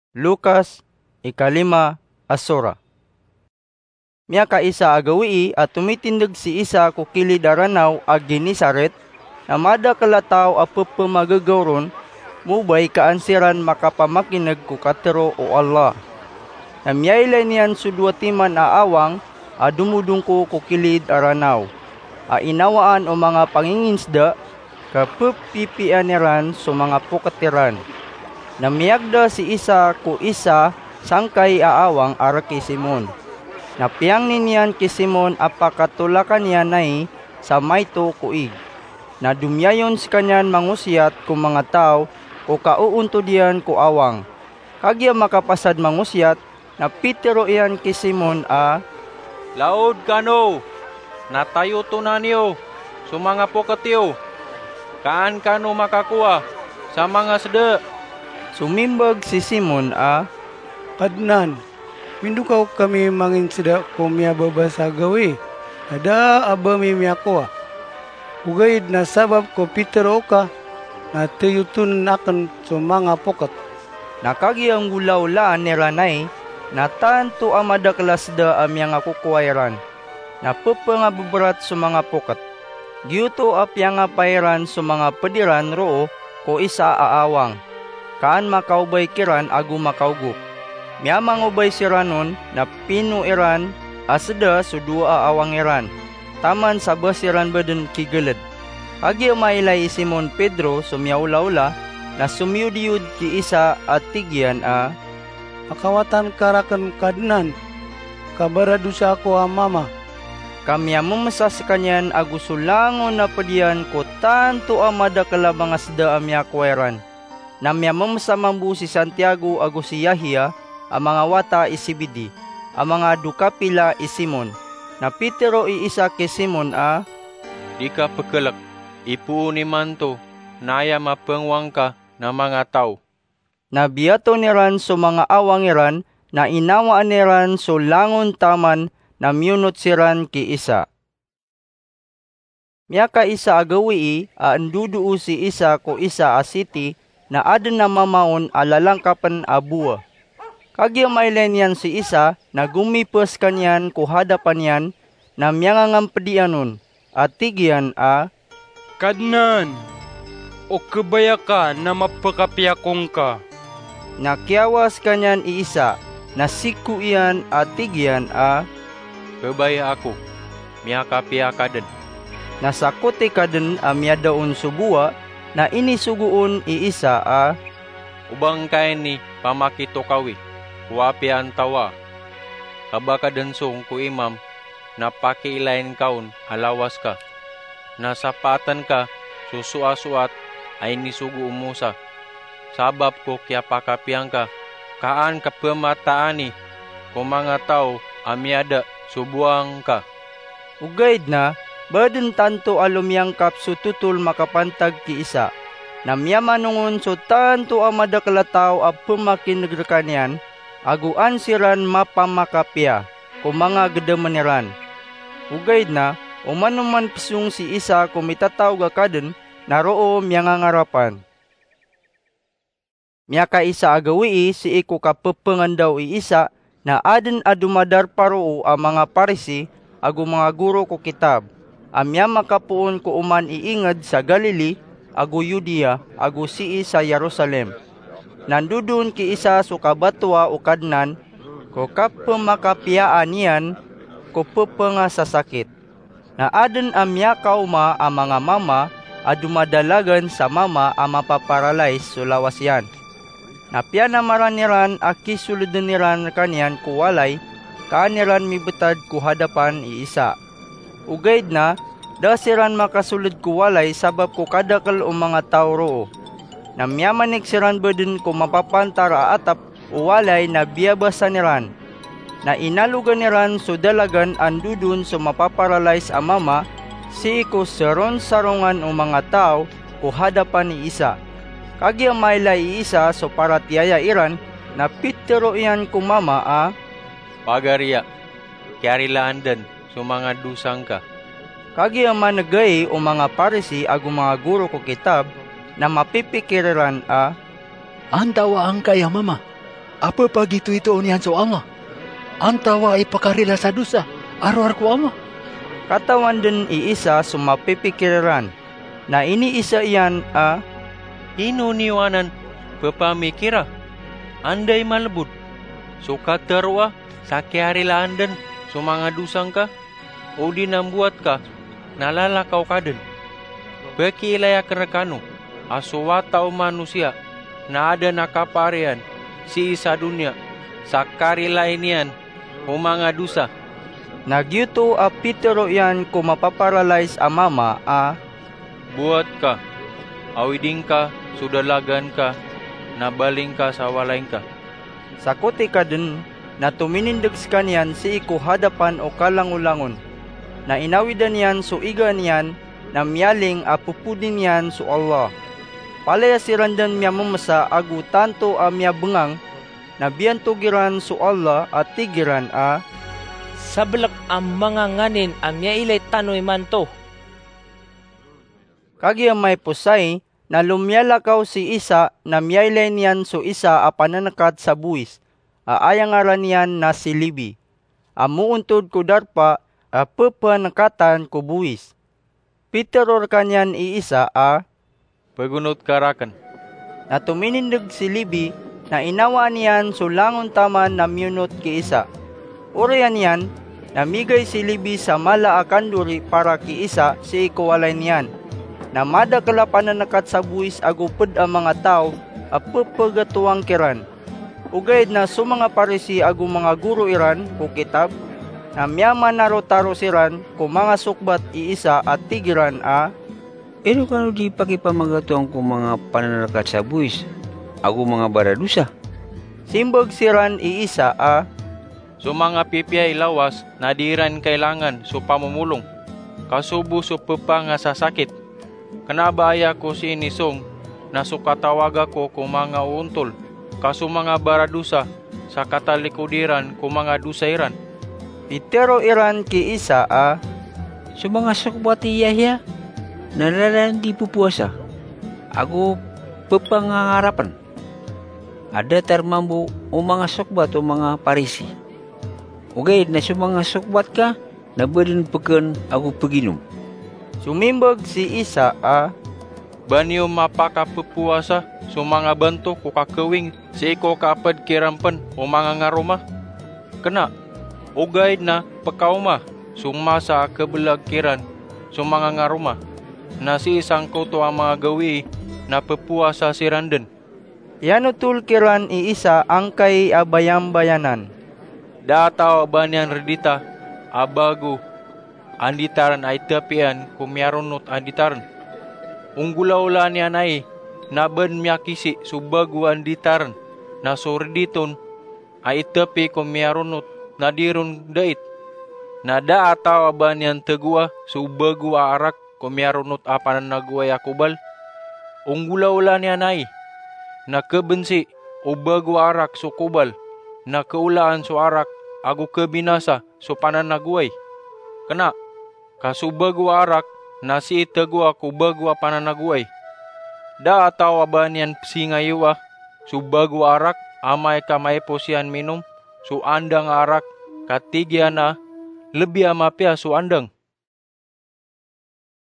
Lukas, 5 Miya ka isa agawi at tumitindig si isa ko kilid aranaw ag Genesaret, na mada kalataw a pagpamagagawron, mubay kaansiran makapamakinag ko katero o Allah. Na miyaylay niyan sudwatiman aawang, a dumudong ko kilid aranaw. A inawaan o mga panginginsda, kapupipianiran so mga pukatiran. Namiyagda si isa ko isa sangkay aawang ara kay Simon. Napiyang niniyan kay Simon apakatulakan niya nay sa mayto kuig. Na dumyayon si kanyan mangusyat ko mga tao ko kauunto diyan ko awang. Kagya makapasad mangusyat na pitero iyan kay Simon a Laod kano, natayo to na niyo, sa mga pukatiyo. Kaan kano makakuha sa mga seda? Sumimbag si Simon a Kadnan, mindukaw kami mangin sida ko miya babasa gawi. Ada aba mi miya ko. Ugayid na sabab ko Petero ka na tiyutun akan sa mga pukat. Nakagyang gulaw-laan ni Ranay na tanto amadaklas da amyang ako kuwairan. Napapangababrat sa mga pukat. Giyuto apyang apairan sa mga padiran roo ko isa aawang. Kaan makaubay kiran agu makaugup. Miyamang ubay si Ranon na pinuiran asda so dua awang iran. Taman sa basiran baden kigeled. Agi mailay Simon Pedro sumyaula-ula na sumyudiyud ki isa at tigyan a Akawatan karakan kadnan, kabarado siya ako mama. Kamya mamasa sa kanyan agusulangon na padiyan ko tanto amada kalabang asda amya kwairan. Namya mamasa mambu si Santiago agu si Yahya, ang mga wata isibidi, ang mga dukapila isimon. Na Petero iisa kay Simon a Di ka pagkalak, ipuuni man to, naya mapangwang ka na mga tao. Nabiyato niran so mga awangiran na inawaan niran so langon taman na miyunot siran ki isa. Miya ka isa agawi anduduo si isa ko isa asiti na adan na mamaon alalangkapan abua. Kagya mailen yan si isa na gumipos kanyan ko hadapan yan na miyangangampadianon at tigyan a Kadnan, o kabaya ka na mapakapiyakong ka. Nakiawas kanyan iisa na siku iyan at tigyan a Kabaya ako, miyakapia kaden. nasakote kaden amya daon subuwa na inisuguon iisa a Ubang kain ni pamakito kawi, kuwapi ang tawa. Kabaka densong ku imam, napakiilain kaun alawas ka. Nasapatan ka, susua-suat, ay nisugu umusa. Sabab ko kya pakapiang ka, kaan ka pemataani, kung mga tao amyada subuang ka. ugaid na baden tanto alumyang kapso tutul makapantag ki isa. Namyamanungon so tanto amadakalataw a pumakinagrekanyan, aguan siran mapamakapya, kung mga gedemaniran. Ugaid na, umanuman pisung si isa kumitataw gakaden, naroo miyangangarapan. Miyaka isa agawi si iku kapepengan daw iisa, na aden adumadar paroo ang mga Parisi, agu mga guro ko kitab. Amya makapuon ko uman iingad sa Galili, agu Yudea, agu sii sa Jerusalem. Nandudun ki isa so kabatwa o kadnan, ko kapamakapiyaan niyan, ko pupenga sa sakit. Na aden amya kauma ang mga mama, adumadalagan sa mama ang mapaparalyze so lawas yan. Napya na maraniran aki suludaniran kanyan kuwalay, kaaniran mibetad ku hadapan iisa. Ugaid na, dasiran makasulod kuwalay sabab ko kadakal o mga tao roo. Namyamanik siran baden ko mapapantara atap uwalay na biyabasa niran. Na inalugan niran so dalagan andudun so mapaparalyze ang mama, si iko seron sarungan o mga tao ko hadapan ni isa. Kagya maylay isa so para tiyaya iran na Petero iyan ko mama a Pagariya, kyarilaan den, so mga dusang ka. Kagya managay o mga Parisi agu mga guro ko kitab na mapipikiran a Antawa ang kaya mama. Apa pagitu itu unian so ama? Antawa ipakarila sa dusa, aro ko ama. Katawan din iisa sumapipikiran, na ini isa iyan Inuniwanan pepamikira, andai malebut. Suka terwa, sakiarila anden, sumanga dusang ka, o dinambuat ka, nalala kau kaden. Beki ilaya kerekanu, asuwata o manusia, na ada nakaparian, si isa dunia, sakarila inian, humanga dusa. Nagyuto a Petero yan kumapaparalyze a mama Buat ka, awiding ka, sudalagan ka, nabaling ka sa walain ka. sakuti ka din na tuminindig ka niyan si iku hadapan o kalangulangon. Na inawidan niyan so iga niyan na miyaling a pupudin niyan so Allah. Palaya si randan miya mamasa agu tanto a miya bengang na biyan tugiran so Allah at tigiran Sablak ang mga nganin amya ilay tanoy manto. Kagi may pusay na lumyalakaw si isa na miyaylay niyan so isa a pananakat sa buwis. Aayangaran niyan na si Libi. Amuuntod ko darpa a pepanakatan ko buwis. Peteror kanyan iisa Pagunot karakan. na tuminindig si Libi na inawa niyan so langon taman na myunot ki isa. Urayan niyan, namigay si Libi sa mala akanduri para ki isa si ikuwalay niyan. Na madakala pananakat sa buwis agupod ang mga tao a pepagatuang kiran. Ugayad na sumanga parisi agu mga guro iran ko kitab, na miyaman naro-taro siran ko mga sukbat iisa at tigiran Ero kano di pakipamagatuang ko mga pananakat sa buwis, ako mga baradusa. simbag siran iisa So mga pipiyay lawas, nadiran kailangan so pamumulong. Kasubo so pepa nga sasakit. Kanabaya ko si inisong, na sukatawaga ko kung mga untol. Kaso mga baradusa, sa katalikudiran kung mga dusairan. Pitero iran ki isa So mga sukbati yahya, nalalan di pupuasa. Ako pepangangarapan. Ada termambu o mga sukbat o mga parisi. Ugay na so mga sukbat ka, nabadin peken ako paginom. Sumimbag si isa Banyo mapakapupuasa, so mga banto ko kakawing, si ko kapad kirampan o mga ngaruma. Kena, ugay na pakauma, sumasa kabelag kiran, so mga ngaruma. Na si isang koto ang mga gawi na pepuasa si randen. Yanutul kiran iisa ang kay abayam-bayanan. Dataw banyan redita, abago, anditaran ay tapian kumyarunot anditaran. Unggulaw niya ay naban miyakisi subagu anditaran na surditon ay tapi kumyarunot nadirun dait. Nada ataw banyan tegua subagu arak kumyarunot apanan nagway akubal. Unggulaw niya ay nakabensi ubagu arak sukubal. Na kaulaan so arak agu kebinasa so pananagway. Kena, kasubagwa arak na si itagwa kubagwa pananagway. Da ataw abanian psingayuwa, subagwa arak amay kamay po siyan minum, so andang arak katigyan na lebih amapya so andang.